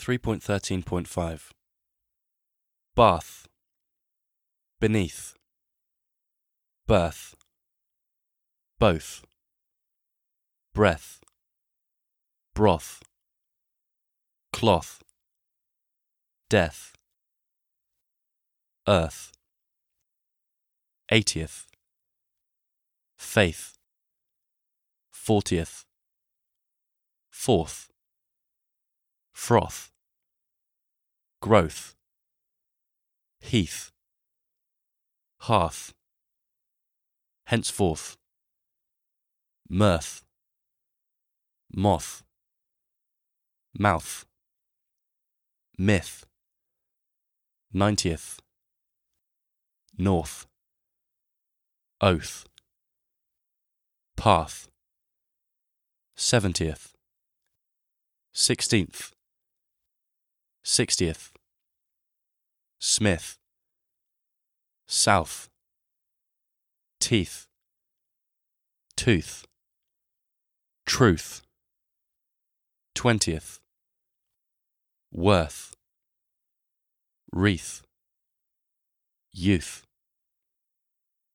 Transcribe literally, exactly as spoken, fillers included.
three point thirteen point five. Bath. Beneath. Birth. Both. Breath. Broth. Cloth. Death. Earth. Eightieth. Faith. Fortieth. Fourth. Froth. Growth. Heath. Hearth. Henceforth. Mirth. Moth. Mouth. Myth. Ninetieth. North. Oath. Path. Seventieth. Sixteenth. Sixtieth. Smith. South. Teeth. Tooth. Truth. Twentieth. Worth. Wreath. Youth.